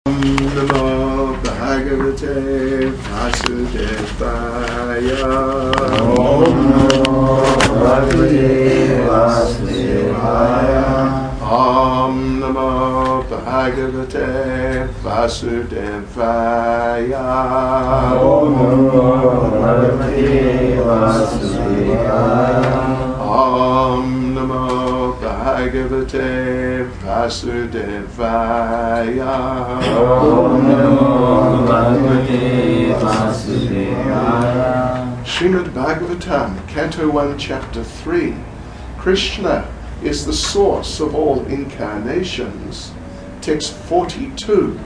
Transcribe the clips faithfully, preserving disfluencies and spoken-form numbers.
Namo Bhagavate Vasudevaya. Om Namo Bhagavate Vasudevaya. Om Namo Bhagavate Vasudevaya. Om Namo Bhagavate Vasudevaya. Om Namo Bhagavate Vasudevaya. Om Namo Bhagavate Vasudevaya. Srimad Bhagavatam, Canto one, Chapter three. Krishna is the source of all incarnations. Text forty-two.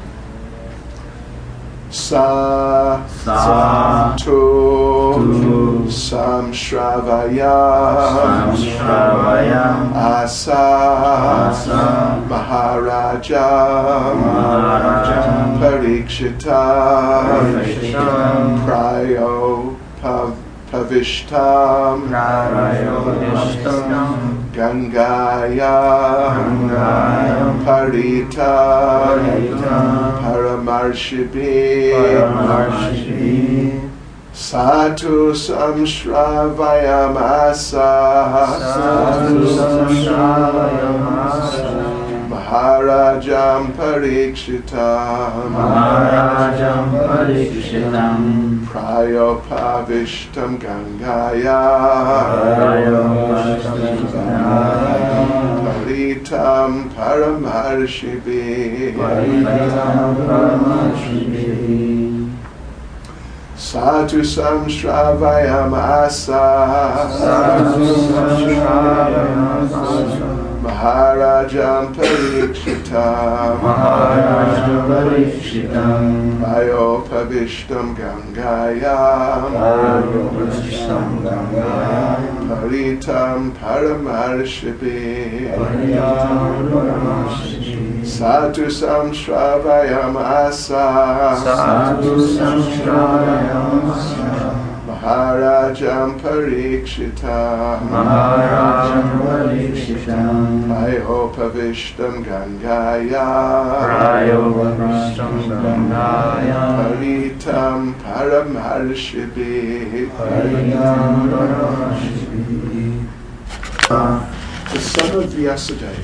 Sa, Sa tu, tu samshravaya, Samshravaya asa, Asa maharaja, Maharaja parikshita, Parikshita prayo pav, pavishtam, Prayodishtam gangaya, Gangaya parita, Parita paramarshibi, Paramarshivi Satu samshravayam asa, Satu Samshravayam Asa Maharajam parikshitam, Maharajam Parikshitam Prayopavishtam gangaya, Prayodishtam Paritam paramarshibi, Paritam Paramarshivi Satu samshravayam asa, Satu Samshravayam Asa Maharajam parikshitam, Maharajam Parikshitam Prayopavishtam gangaya, Prayodishtam Gangaya Paritam paramarshibi, Paritam Paramarshivi Satu samshravayam asa, Satu Samshravayam Asa Maharajam parikshitam, Maharajam Parikshitam Prayopavishtam gangaya, Prayodishtam Gangaya Paritam paramarshibi. Paritam Paramarshivi The son of Vyasadeva.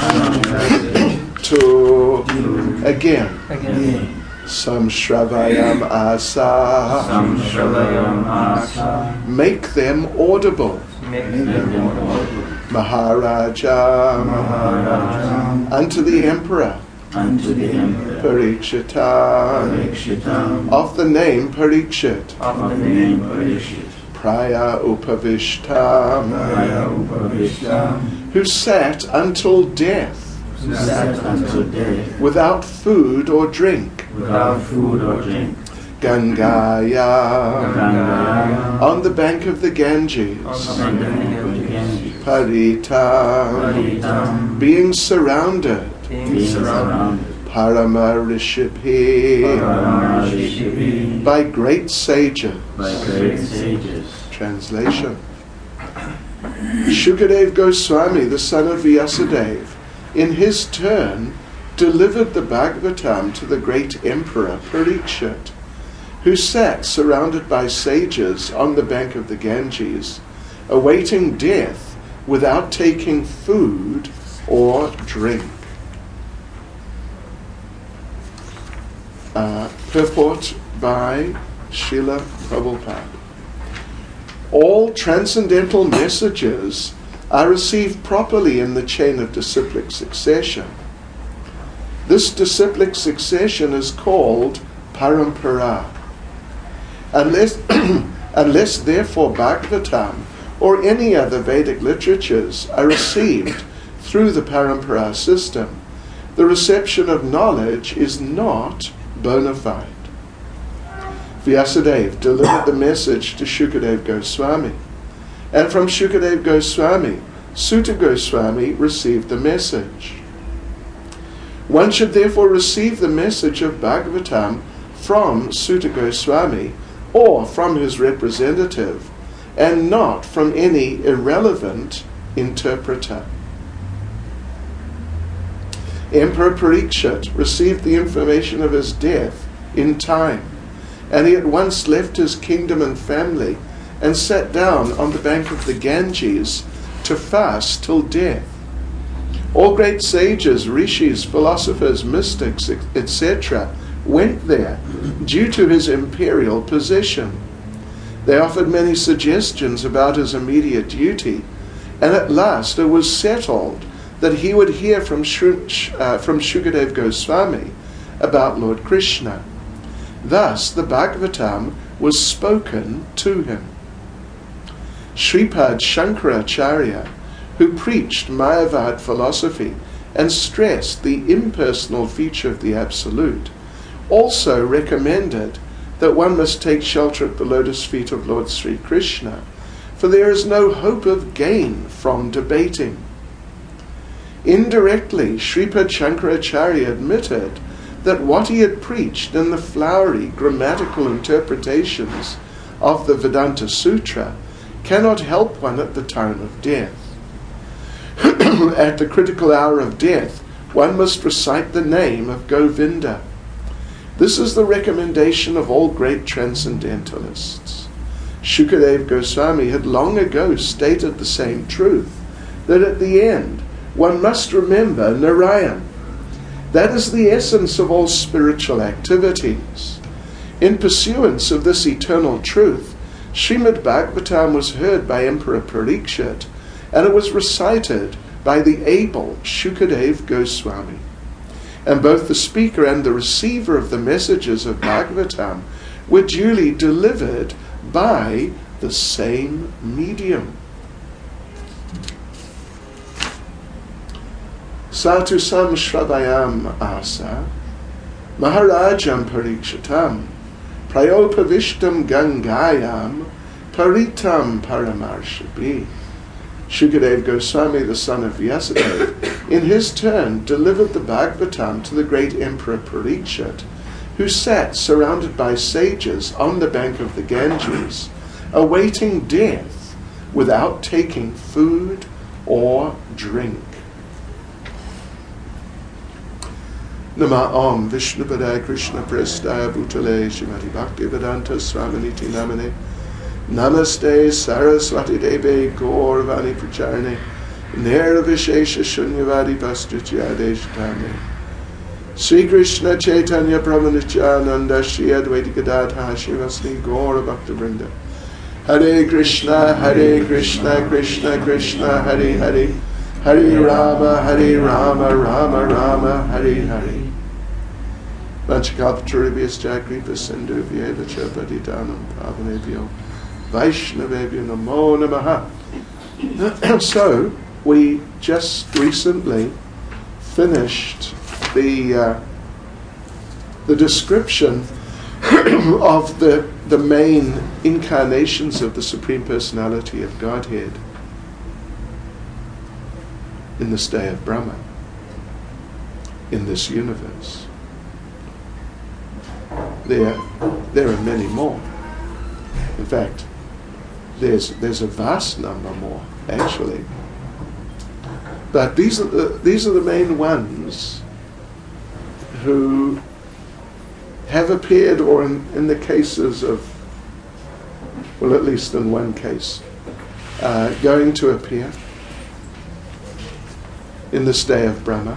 To again, Again samshravayam asa, Samshravayam Asa make them audible. Make them audible Maharaja, Maharaja unto the emperor unto the Emperor Parikshita, Parikshitam of the name Parikshit, of the name Parikshit Praya upavishtam, Praya Upavishtam who sat until death who sat until death without food or drink, without food or drink Gangaya, Gangaya on the bank of the Ganges, on the bank of the Ganges Parita, Paritam being surrounded, being surrounded Paramarishipi, Paramarshivi by great sages. by great sages. Translation. Shukadev Goswami, the son of Vyasadeva, in his turn delivered the Bhagavatam to the great emperor Parikshit, who sat surrounded by sages on the bank of the Ganges, awaiting death without taking food or drink. Uh, purport by Srila Prabhupada. All transcendental messages are received properly in the chain of disciplic succession. This disciplic succession is called parampara. Unless, unless therefore Bhagavatam or any other Vedic literatures are received through the parampara system, the reception of knowledge is not bona fide. Vyasadeva delivered the message to Shukadev Goswami, and from Shukadev Goswami, Suta Goswami received the message. One should therefore receive the message of Bhagavatam from Suta Goswami or from his representative, and not from any irrelevant interpreter. Emperor Parikshit received the information of his death in time, and he at once left his kingdom and family and sat down on the bank of the Ganges to fast till death. All great sages, rishis, philosophers, mystics, et cetera went there due to his imperial position. They offered many suggestions about his immediate duty, and at last it was settled that he would hear from, Shri, uh, from Shukadeva Goswami about Lord Krishna. Thus the Bhagavatam was spoken to him. Sripad Shankaracharya, who preached Mayavad philosophy and stressed the impersonal feature of the Absolute, also recommended that one must take shelter at the lotus feet of Lord Sri Krishna, for there is no hope of gain from debating. Indirectly, Sripad Shankaracharya admitted that what he had preached in the flowery grammatical interpretations of the Vedanta Sutra cannot help one at the time of death. At the critical hour of death, one must recite the name of Govinda. This is the recommendation of all great transcendentalists. Shukadeva Goswami had long ago stated the same truth, that at the end one must remember Narayan. That is the essence of all spiritual activities. In pursuance of this eternal truth, Srimad Bhagavatam was heard by Emperor Parikshit, and it was recited by the able Shukadeva Goswami. And both the speaker and the receiver of the messages of Bhagavatam were duly delivered by the same medium. Satu sam shravayam asa Maharajam Parikshitam Prayopavishtam Gangayam Paritam Paramarshabhi. Shukadeva Goswami, the son of Vyasadeva, in his turn delivered the Bhagavatam to the great Emperor Parikshit, who sat surrounded by sages on the bank of the Ganges, awaiting death without taking food or drink. Nama Om Vishnupadaya Krishna Prestaya Bhutale Shrimati Bhaktivedanta Swaminiti Namane Namaste Saraswati Devi Gaurvani Pracharane Nirvishesha Shunyavadi Vastutyade Shtame Sri Krishna Chaitanya Brahmanityananda Shri Advaita Gadadha Shivasni Gaura Bhakta Vrinda Hare Krishna Hare Krishna Krishna Krishna Hare Hare Hare Rama Hare Rama Rama Rama Hare Hare Vanchakalpatarubhyascha Kripa Sindhu Vyeva Cha Patitanam Pavanebhyo Vaishnavebhyo Namo Namaha. So, we just recently finished the uh, the description of the the main incarnations of the Supreme Personality of Godhead in this day of Brahma, in this universe. There, there are many more. In fact, there's there's a vast number more, actually. But these are the these are the main ones who have appeared, or in, in the cases of, well, at least in one case, uh, going to appear in this day of Brahma.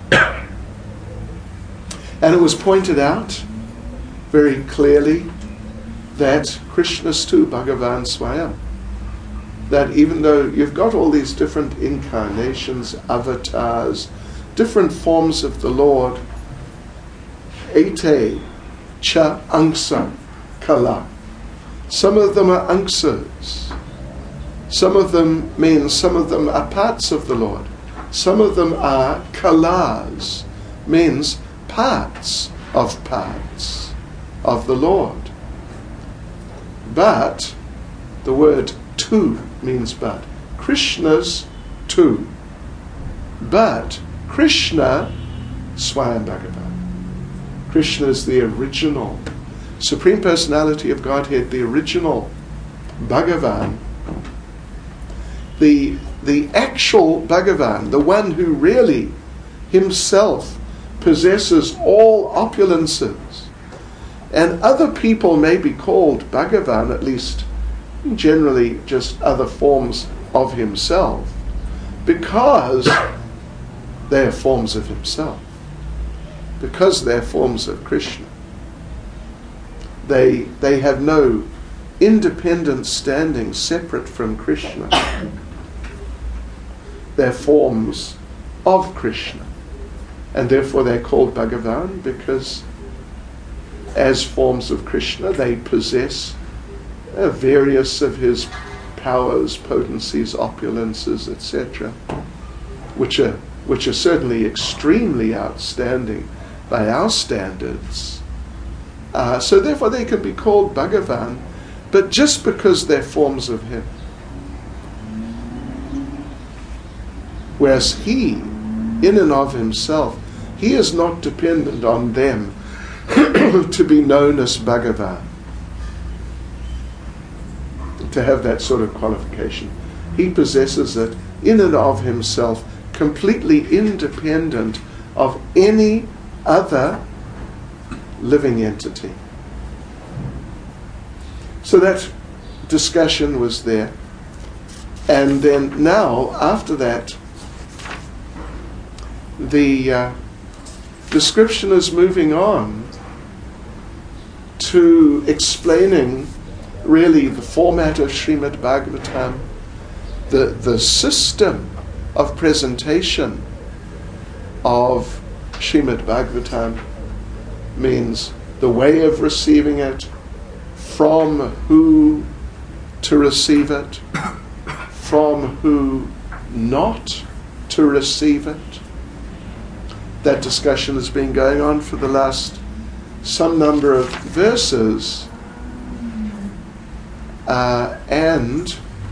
And it was pointed out very clearly that Krishnastu Bhagavan Swayam, that even though you've got all these different incarnations, avatars, different forms of the Lord, ete cha angsa kala. Some of them are angsas. Some of them mean some of them are parts of the Lord. Some of them are kalas, means parts of parts of the Lord. But the word tu means but. Krishna's tu. But Krishna, Swayam Bhagavan. Krishna is the original Supreme Personality of Godhead, the original Bhagavan. The, the actual Bhagavan, the one who really himself possesses all opulences. And other people may be called Bhagavan, at least generally just other forms of himself, because they are forms of himself, because they are forms of Krishna. They, they have no independent standing separate from Krishna. They're forms of Krishna. And therefore they're called Bhagavan, because as forms of Krishna they possess uh, various of his powers, potencies, opulences, et cetera, which are which are certainly extremely outstanding by our standards. Uh, so therefore they can be called Bhagavan, but just because they're forms of him. Whereas he, in and of himself, he is not dependent on them to be known as Bhagavan, to have that sort of qualification. He possesses it in and of himself, completely independent of any other living entity. So that discussion was there. And then now, after that, the uh, description is moving on to explaining really the format of Srimad Bhagavatam, the, the system of presentation of Srimad Bhagavatam, means the way of receiving it, from who to receive it, from who not to receive it. That discussion has been going on for the last some number of verses, uh, and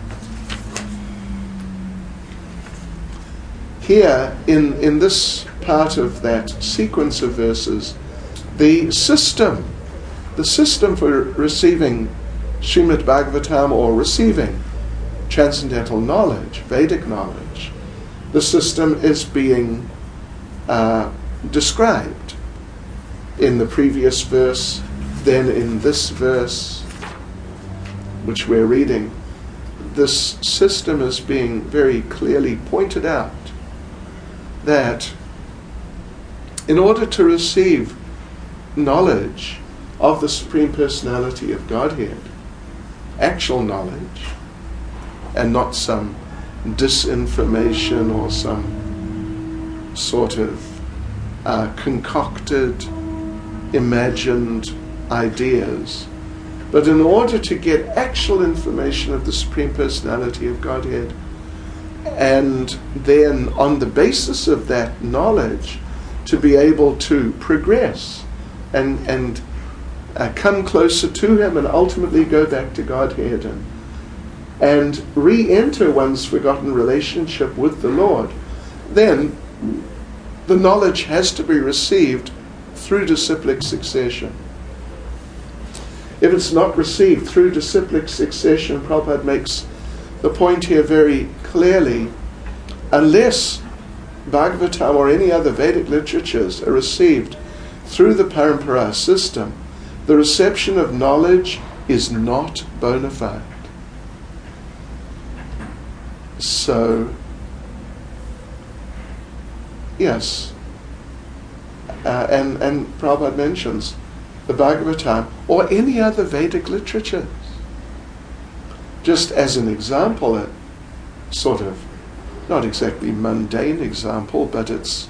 here in, in this part of that sequence of verses, the system, the system for receiving Srimad Bhagavatam or receiving transcendental knowledge, Vedic knowledge, the system is being uh, described in the previous verse, then in this verse, which we're reading. This system is being very clearly pointed out, that in order to receive knowledge of the Supreme Personality of Godhead, actual knowledge, and not some disinformation or some sort of uh, concocted, imagined ideas, but in order to get actual information of the Supreme Personality of Godhead, and then on the basis of that knowledge to be able to progress and and uh, come closer to him and ultimately go back to Godhead and, and re-enter one's forgotten relationship with the Lord, then the knowledge has to be received through disciplic succession. If it's not received through disciplic succession, Prabhupada makes the point here very clearly, unless Bhagavatam or any other Vedic literatures are received through the Parampara system, the reception of knowledge is not bona fide. So, yes, uh, and, and Prabhupada mentions the Bhagavatam or any other Vedic literatures. Just as an example, a sort of, not exactly mundane example, but it's,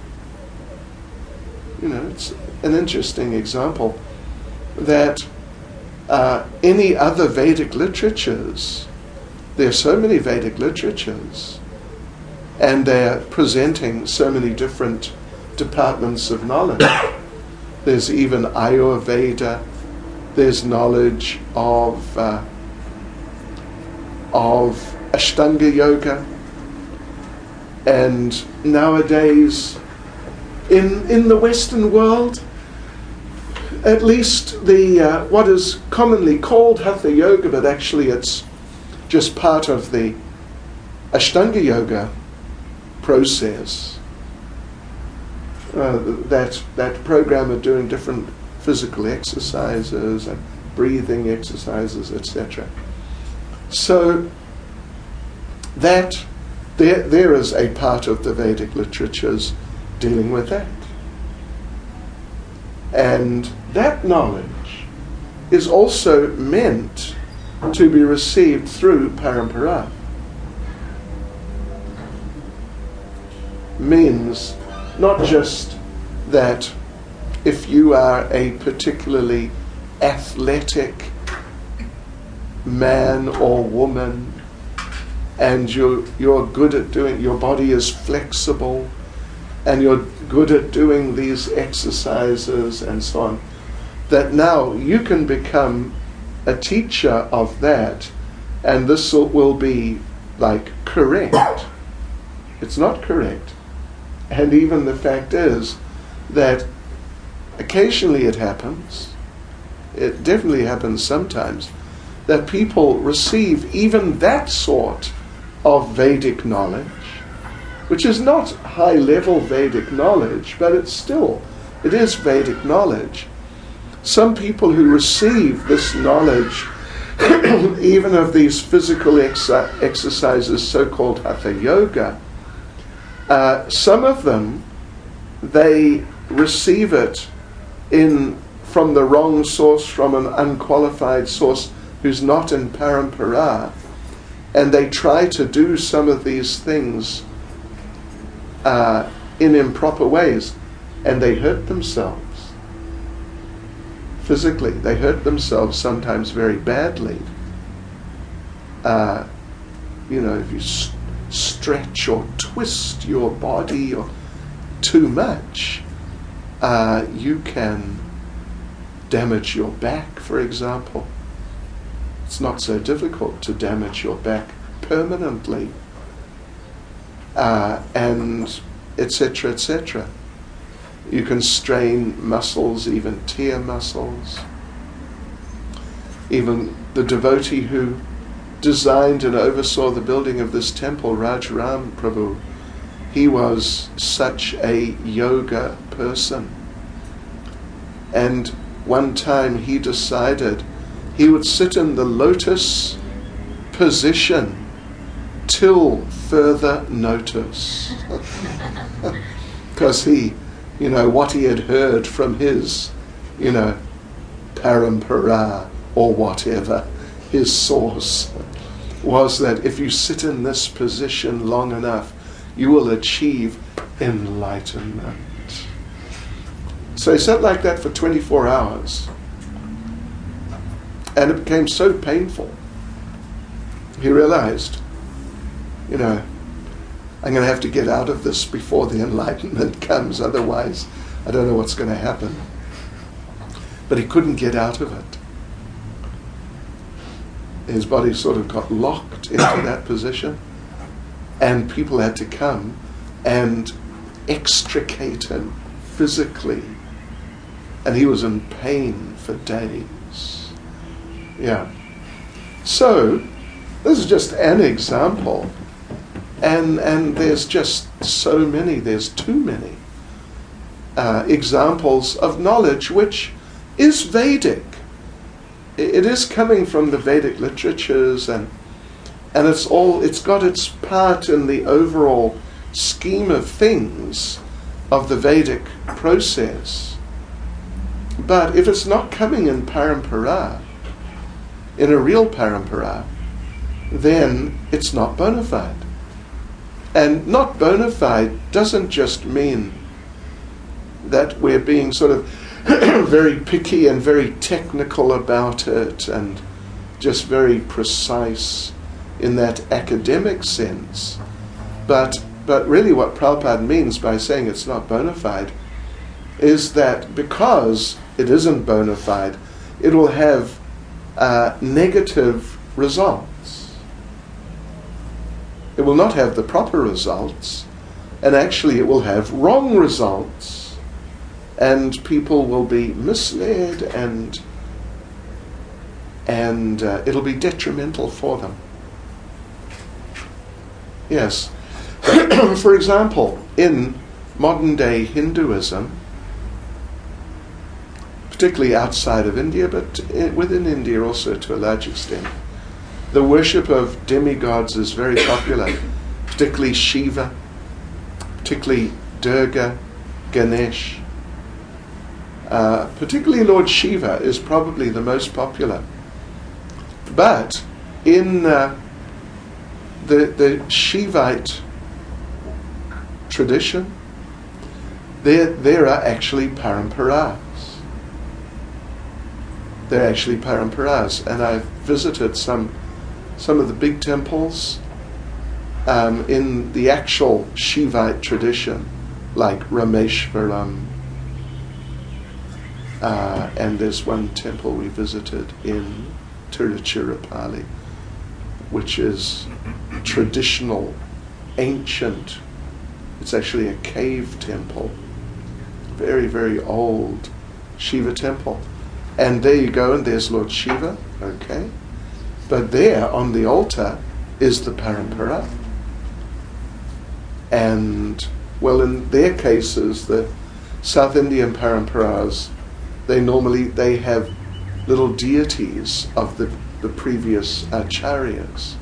you know, it's an interesting example, that uh, any other Vedic literatures, there are so many Vedic literatures, and they're presenting so many different departments of knowledge. There's even Ayurveda, there's knowledge of uh, of Ashtanga Yoga, and nowadays in in the Western world, at least the uh, what is commonly called Hatha Yoga, but actually it's just part of the Ashtanga Yoga process, uh, that that program of doing different physical exercises and breathing exercises, et cetera. So that there there is a part of the Vedic literatures dealing with that. And that knowledge is also meant to be received through parampara. Means not just that if you are a particularly athletic man or woman and you're, you're good at doing, your body is flexible and you're good at doing these exercises and so on, that now you can become a teacher of that and this will, will be like correct. It's not correct. And even the fact is that occasionally it happens, it definitely happens sometimes, that people receive even that sort of Vedic knowledge, which is not high-level Vedic knowledge, but it's still, it is Vedic knowledge. Some people who receive this knowledge, even of these physical ex- exercises, so-called Hatha Yoga, uh, some of them, they receive it in from the wrong source, from an unqualified source who's not in parampara, and they try to do some of these things uh, in improper ways, and they hurt themselves. Physically, they hurt themselves sometimes very badly. Uh, you know, if you s- stretch or twist your body or too much, uh, you can damage your back, for example. It's not so difficult to damage your back permanently, uh, and et cetera, et cetera. You can strain muscles, even tear muscles. Even the devotee who designed and oversaw the building of this temple, Rajaram Prabhu, he was such a yoga person. And one time he decided he would sit in the lotus position till further notice. Because he, you know, what he had heard from his, you know, parampara or whatever, his source, was that if you sit in this position long enough, you will achieve enlightenment. So he sat like that for twenty-four hours. And it became so painful. He realized, you know, I'm going to have to get out of this before the enlightenment comes, otherwise I don't know what's going to happen. But he couldn't get out of it. His body sort of got locked into that position, and people had to come and extricate him physically, and he was in pain for days. Yeah. So this is just an example, and and there's just so many, there's too many uh, examples of knowledge which is Vedic. It is coming from the Vedic literatures, and and it's all it's got its part in the overall scheme of things of the Vedic process. But if it's not coming in parampara, in a real parampara, then it's not bona fide. And not bona fide doesn't just mean that we're being sort of very picky and very technical about it and just very precise in that academic sense. But but really what Prabhupada means by saying it's not bona fide is that because it isn't bona fide, it will have uh, negative results. It will not have the proper results, and actually it will have wrong results. And people will be misled, and and uh, it'll be detrimental for them. Yes. For example, in modern day Hinduism, particularly outside of India, but within India also to a large extent, the worship of demigods is very popular, particularly Shiva, particularly Durga, Ganesh. Uh, particularly Lord Shiva is probably the most popular. But in uh, the, the Shivite tradition, there, there are actually paramparas. They're actually paramparas. And I've visited some, some of the big temples um, in the actual Shivite tradition, like Rameshwaram. Uh, and there's one temple we visited in Tiruchirappalli, which is traditional, ancient. It's actually a cave temple, very, very old Shiva temple. And there you go, and there's Lord Shiva, okay. But there on the altar is the parampara. And, well, in their cases, the South Indian paramparas, they normally, they have little deities of the, the previous acharyas.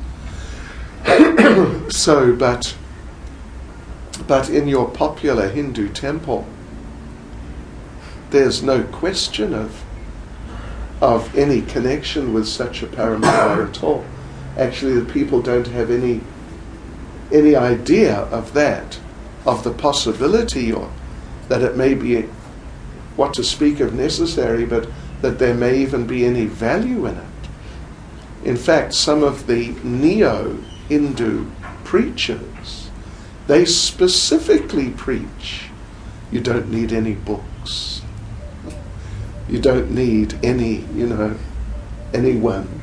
So, but, but in your popular Hindu temple, there's no question of of any connection with such a parampara at all. Actually, the people don't have any any idea of that, of the possibility, or that it may be, what to speak of necessary, but that there may even be any value in it. In fact, some of the neo-Hindu preachers, they specifically preach, you don't need any books. You don't need any, you know, anyone.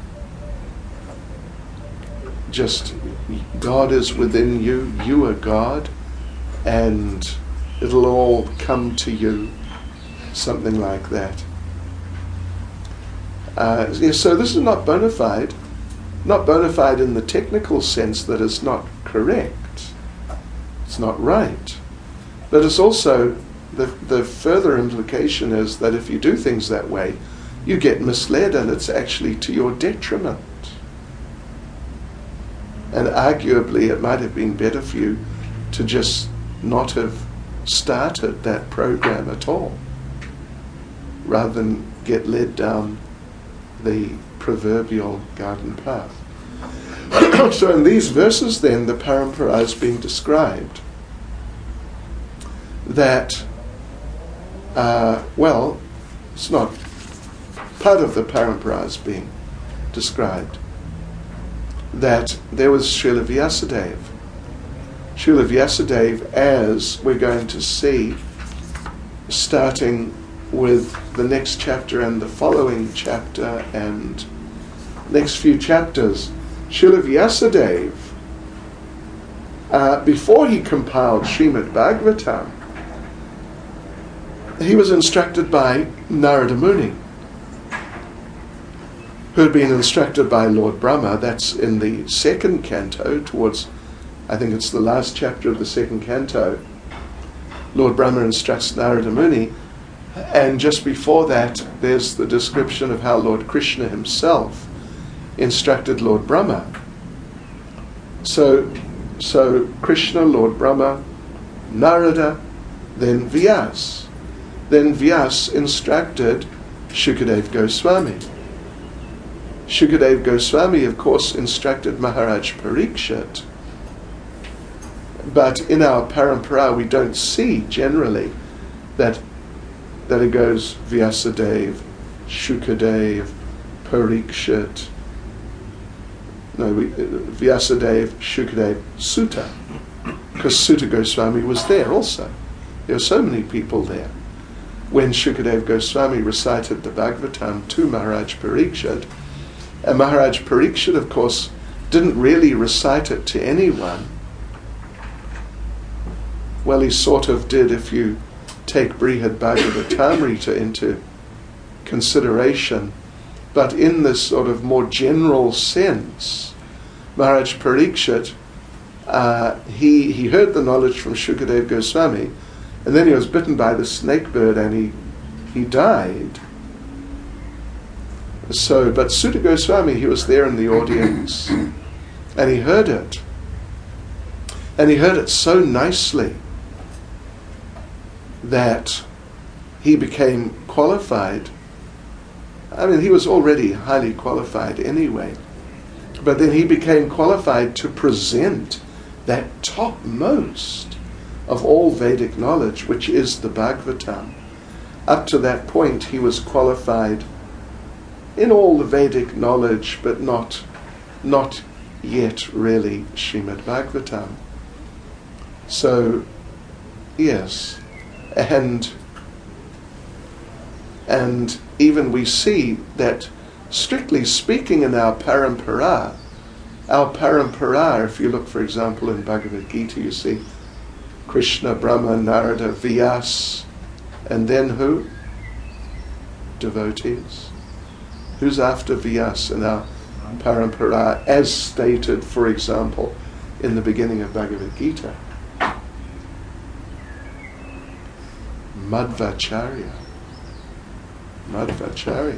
Just God is within you, you are God, and it'll all come to you. Something like that. Uh, yeah, so this is not bona fide, not bona fide in the technical sense that it's not correct. It's not right. But it's also, the, the further implication is that if you do things that way, you get misled and it's actually to your detriment. And arguably it might have been better for you to just not have started that program at all, rather than get led down the proverbial garden path. So in these verses then, the parampara is being described that, uh, well, it's not part of the parampara is being described, that there was Srila Vyasadeva. Srila Vyasadeva, as we're going to see, starting with the next chapter and the following chapter and next few chapters, Srila Vyasadeva, uh, before he compiled Srimad Bhagavatam, he was instructed by Narada Muni, who had been instructed by Lord Brahma. That's in the second canto, towards, I think it's the last chapter of the second canto. Lord Brahma instructs Narada Muni, and just before that there's the description of how Lord Krishna himself instructed Lord Brahma. So, so Krishna, Lord Brahma, Narada, then Vyas. Then Vyas instructed Shukadeva Goswami. Shukadeva Goswami, of course, instructed Maharaj Parikshit. But in our parampara, we don't see generally that that it goes Vyasadeva, Shukadeva, Parikshit. No, we, Vyasadeva, Shukadeva, Sutta, because Sutta Goswami was there also. There were so many people there. When Shukadeva Goswami recited the Bhagavatam to Maharaj Parikshit, and Maharaj Parikshit, of course, didn't really recite it to anyone. Well, he sort of did if you take Brihad Bhagavatamrita into consideration. But in this sort of more general sense, Maharaj Parikshit uh, he, he heard the knowledge from Shukadev Goswami, and then he was bitten by the snake bird and he, he died. So, but Sutta Goswami, he was there in the audience, and he heard it. And he heard it so nicely that he became qualified. I mean, he was already highly qualified anyway. But then he became qualified to present that topmost of all Vedic knowledge, which is the Bhagavatam. Up to that point, he was qualified in all the Vedic knowledge, but not, not yet really Srimad Bhagavatam. So, yes, and and even we see that, strictly speaking, in our parampara, our parampara, if you look, for example, in Bhagavad Gita, you see Krishna, Brahma, Narada, Vyas, and then who? Devotees. Who's after Vyas in our parampara, as stated, for example, in the beginning of Bhagavad Gita? Madhvacharya. Madhvacharya.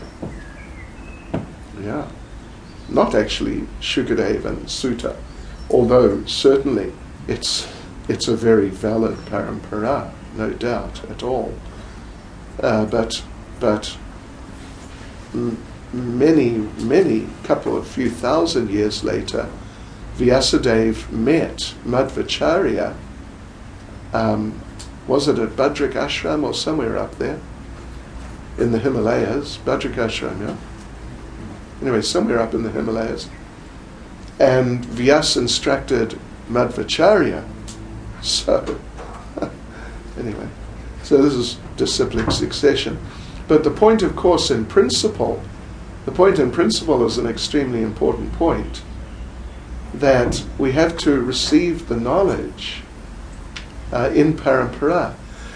Yeah. Not actually Shukadeva and Sutta, although certainly it's it's a very valid parampara, no doubt at all. Uh, but but m- many, many, couple of few thousand years later, Vyasadeva met Madhvacharya. Um, was it at Bhadrak Ashram or somewhere up there in the Himalayas? Bhadrak Ashram, yeah? Anyway, somewhere up in the Himalayas. And Vyas instructed Madhvacharya. So, anyway, so this is disciplic succession. But the point, of course, in principle, the point in principle is an extremely important point, that we have to receive the knowledge uh, in parampara.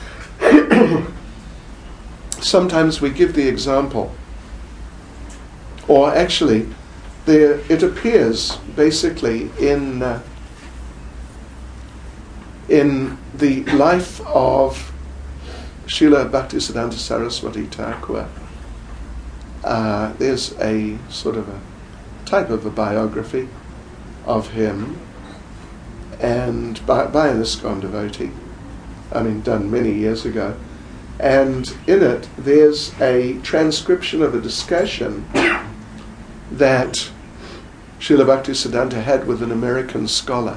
Sometimes we give the example, or actually, there it appears basically in uh, in the life of Srila Bhaktisiddhanta Saraswati Thakur. Uh, there's a sort of a type of a biography of him, and by, by an ISKCON devotee, I mean done many years ago, and in it there's a transcription of a discussion that Srila Bhaktisiddhanta had with an American scholar.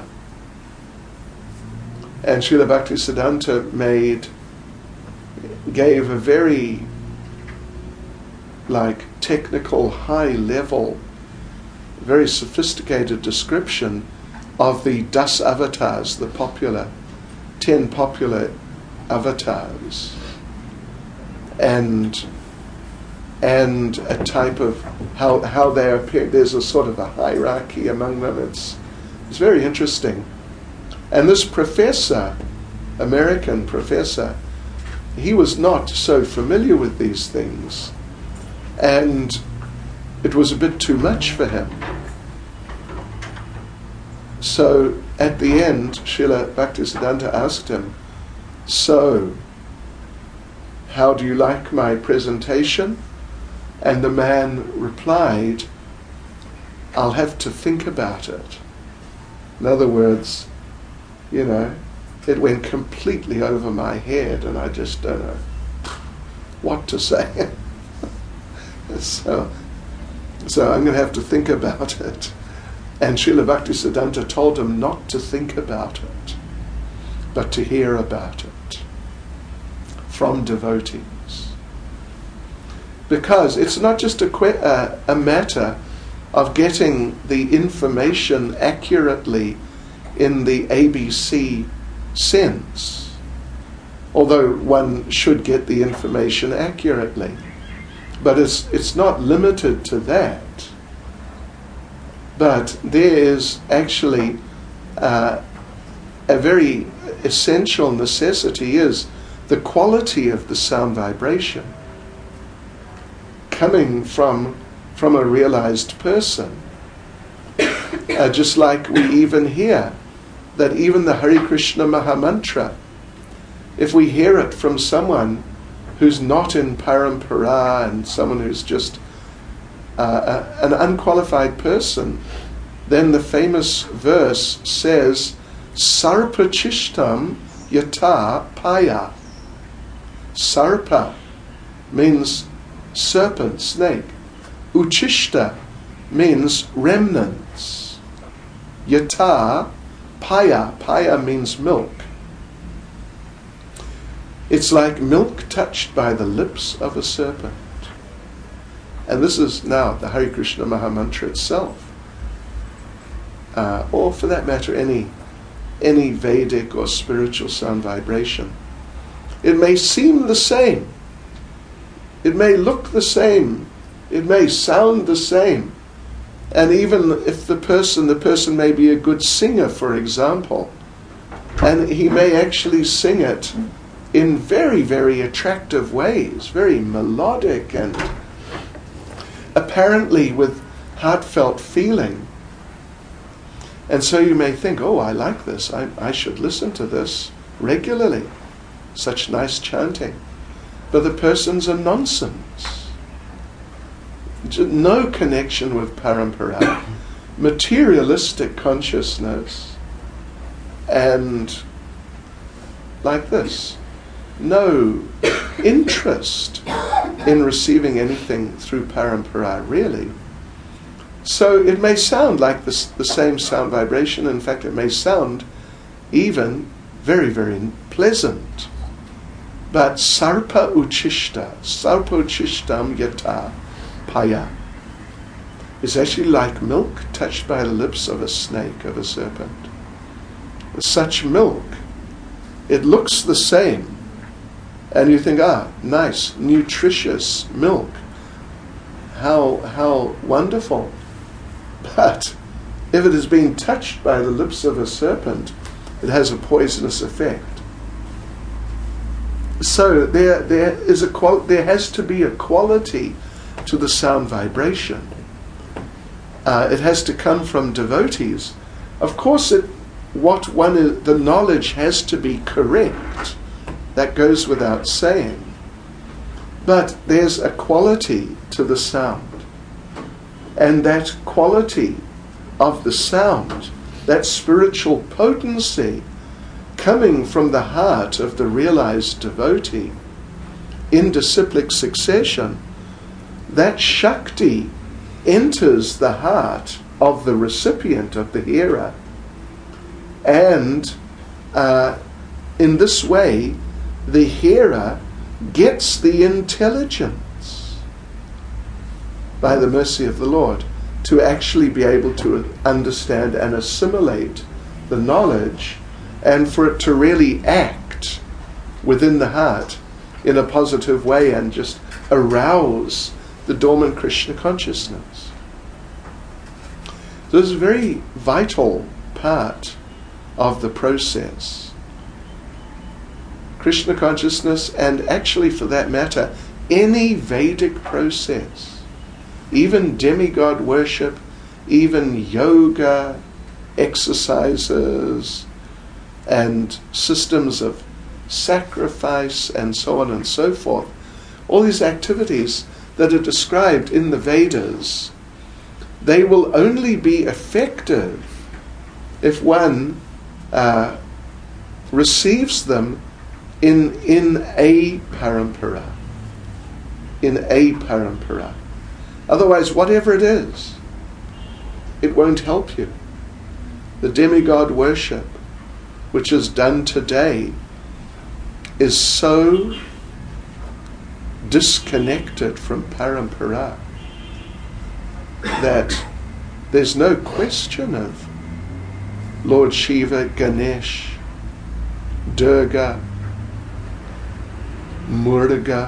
And Srila Bhaktisiddhanta made, gave a very like technical, high level, very sophisticated description of the Das avatars, the popular, ten popular avatars, and and a type of how how they appear. There's a sort of a hierarchy among them. It's it's very interesting. And this professor, American professor, he was not so familiar with these things, and it was a bit too much for him. So at the end, Srila Bhaktisiddhanta asked him, "So, how do you like my presentation?" And the man replied, "I'll have to think about it." In other words, you know, it went completely over my head and I just don't know what to say. so, so I'm going to have to think about it. And Srila Bhaktisiddhanta told him not to think about it, but to hear about it from devotees. Because it's not just a, que- uh, a matter of getting the information accurately in the A B C sense, although one should get the information accurately. But it's it's not limited to that. But there is actually uh, a very essential necessity is the quality of the sound vibration coming from from a realized person. Uh, just like we even hear that even the Hare Krishna Mahamantra, if we hear it from someone who's not in parampara and someone who's just uh, a, an unqualified person, then the famous verse says, Sarpachishtam yata paya. Sarpa means serpent, snake. Uchishta means remnants. Yata paya. Paya means milk. It's like milk touched by the lips of a serpent. And this is now the Hare Krishna Mahamantra itself. Uh, or for that matter, any, any Vedic or spiritual sound vibration. It may seem the same. It may look the same. It may sound the same. And even if the person, the person may be a good singer, for example, and he may actually sing it in very, very attractive ways, very melodic and apparently with heartfelt feeling. And so you may think, oh, I like this. I, I should listen to this regularly. Such nice chanting. But the person's a nonsense. No connection with parampara. Materialistic consciousness. And like this. No interest in receiving anything through parampara, really. So it may sound like this, the same sound vibration. In fact, it may sound even very, very pleasant. But sarpa uchishta, sarpa uchishtam yata paya, is actually like milk touched by the lips of a snake, of a serpent. Such milk, it looks the same. And you think, ah, nice, nutritious milk. How, how wonderful. But if it is being touched by the lips of a serpent, it has a poisonous effect. So there, there is a qual- there has to be a quality to the sound vibration. Uh, it has to come from devotees. Of course, it, what one is, the knowledge has to be correct. That goes without saying. But there's a quality to the sound. And that quality of the sound, that spiritual potency coming from the heart of the realized devotee in disciplic succession, that Shakti enters the heart of the recipient, of the hearer. And uh, in this way, the hearer gets the intelligence by the mercy of the Lord to actually be able to understand and assimilate the knowledge, and for it to really act within the heart in a positive way and just arouse the dormant Krishna consciousness. So this is a very vital part of the process. Krishna consciousness, and actually for that matter, any Vedic process, even demigod worship, even yoga, exercises, and systems of sacrifice, and so on and so forth, all these activities that are described in the Vedas, they will only be effective if one uh, receives them in in a parampara. In a parampara. Otherwise, whatever it is, it won't help you. The demigod worship, which is done today, is so disconnected from parampara that there's no question of Lord Shiva, Ganesh, Durga, Muruga,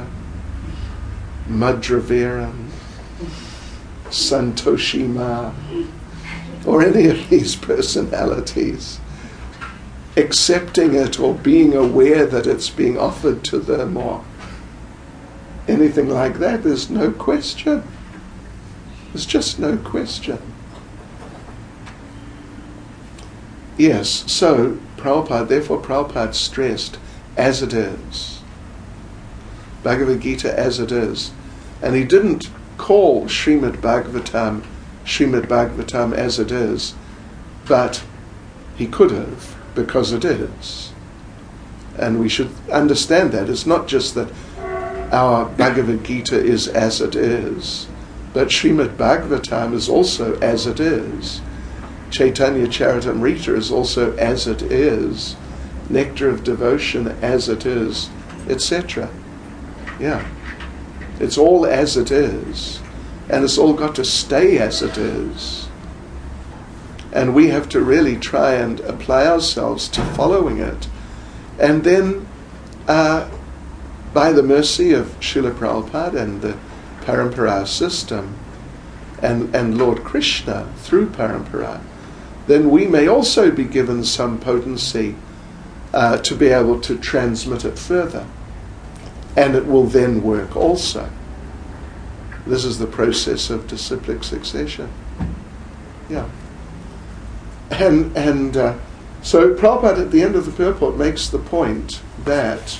Madraviram, Santoshi Ma, or any of these personalities, accepting it or being aware that it's being offered to them or anything like that. There's no question. There's just no question. Yes, so Prabhupada, therefore Prabhupada stressed, as it is. Bhagavad Gita as it is. And he didn't call Srimad Bhagavatam Srimad Bhagavatam as it is, but he could have, because it is. And we should understand that. It's not just that our Bhagavad Gita is as it is, but Srimad Bhagavatam is also as it is. Chaitanya Charitamrita is also as it is. Nectar of Devotion as it is, et cetera. Yeah. It's all as it is. And it's all got to stay as it is. And we have to really try and apply ourselves to following it. And then, uh, by the mercy of Srila Prabhupada and the Parampara system, and, and Lord Krishna through Parampara, then we may also be given some potency uh, to be able to transmit it further. And it will then work also. This is the process of disciplic succession. Yeah. And and uh, so Prabhupada at the end of the purport makes the point that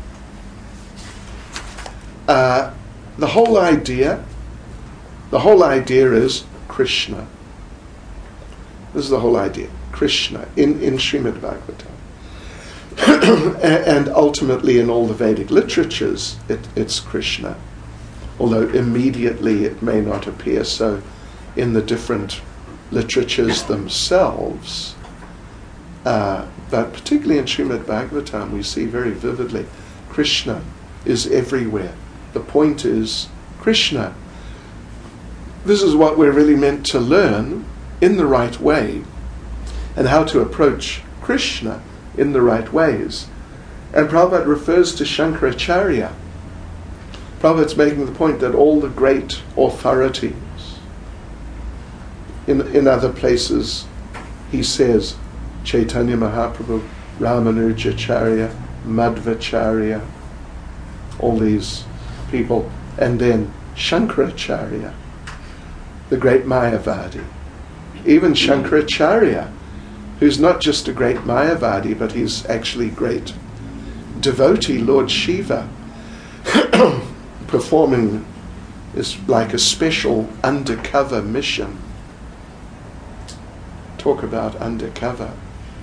uh, the whole idea, the whole idea is Krishna. This is the whole idea, Krishna, in, in Srimad Bhagavatam. And ultimately in all the Vedic literatures, it, it's Krishna. Although immediately it may not appear so in the different literatures themselves. Uh, but particularly in Srimad Bhagavatam, we see very vividly Krishna is everywhere. The point is Krishna. This is what we're really meant to learn in the right way, and how to approach Krishna in the right ways. And Prabhupada refers to Shankaracharya. Prabhupada's making the point that all the great authorities, in, in other places, he says Chaitanya Mahaprabhu, Ramanujacharya, Madhvacharya, all these people, and then Shankaracharya, the great Mayavadi. Even Shankaracharya, who's not just a great Mayavadi, but he's actually great devotee, Lord Shiva, performing is like a special undercover mission. Talk about undercover.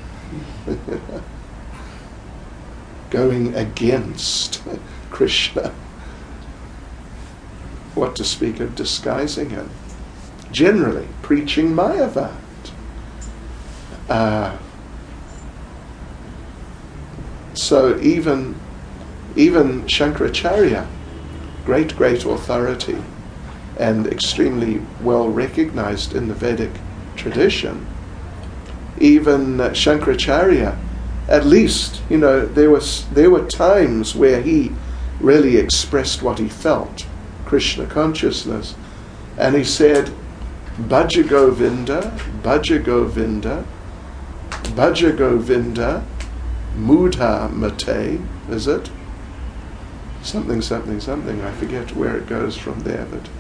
Going against Krishna. What to speak of disguising him. Generally, preaching Mayavad. Uh, so even even Shankaracharya, great, great authority and extremely well recognized in the Vedic tradition, even uh, Shankaracharya, at least, you know, there was there were times where he really expressed what he felt, Krishna consciousness, and he said, Bhaja Govinda, Bhaja Govinda, Bhaja Govinda, Mudha Mate, is it? Something, something, something. I forget where it goes from there, but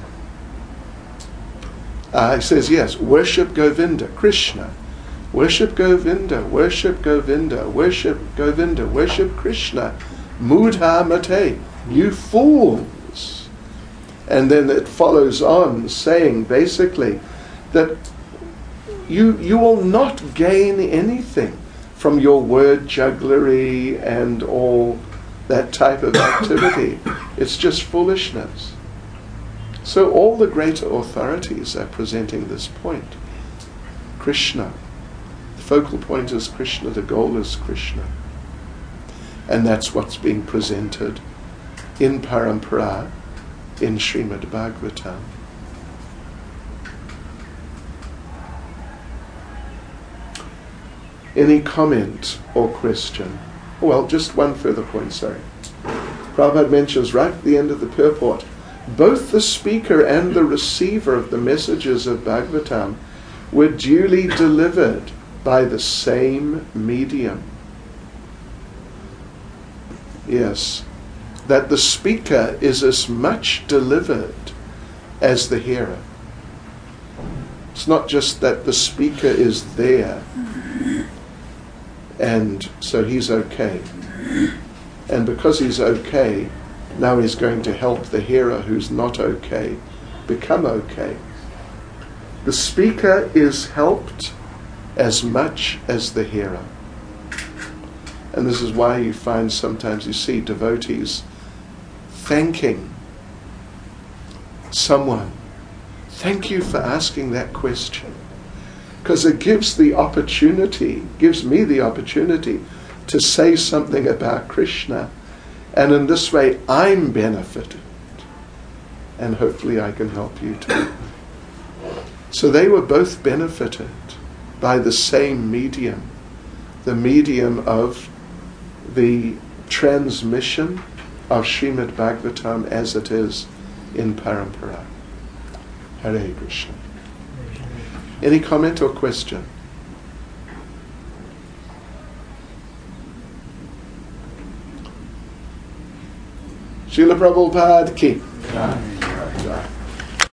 uh, he says, yes, worship Govinda, Krishna. Worship Govinda, worship Govinda, worship Govinda, worship Krishna. Mudha Mate, you fools. And then it follows on saying basically that you you will not gain anything from your word jugglery and all that type of activity. It's just foolishness. So all the greater authorities are presenting this point. Krishna. The focal point is Krishna, the goal is Krishna. And that's what's being presented in Parampara, in Srimad Bhagavatam. Any comment or question? Well, just one further point, sorry. Prabhupada mentions right at the end of the purport, both the speaker and the receiver of the messages of Bhagavatam were duly delivered by the same medium. Yes, that the speaker is as much delivered as the hearer. It's not just that the speaker is there And so he's okay. And because he's okay, now he's going to help the hearer who's not okay become okay. The speaker is helped as much as the hearer. And this is why you find sometimes you see devotees thanking someone. Thank you for asking that question. Because it gives the opportunity, gives me the opportunity to say something about Krishna. And in this way, I'm benefited. And hopefully I can help you too. So they were both benefited by the same medium. The medium of the transmission of Srimad Bhagavatam as it is in Parampara. Hare Krishna. Any comment or question? Srila Prabhupada ki.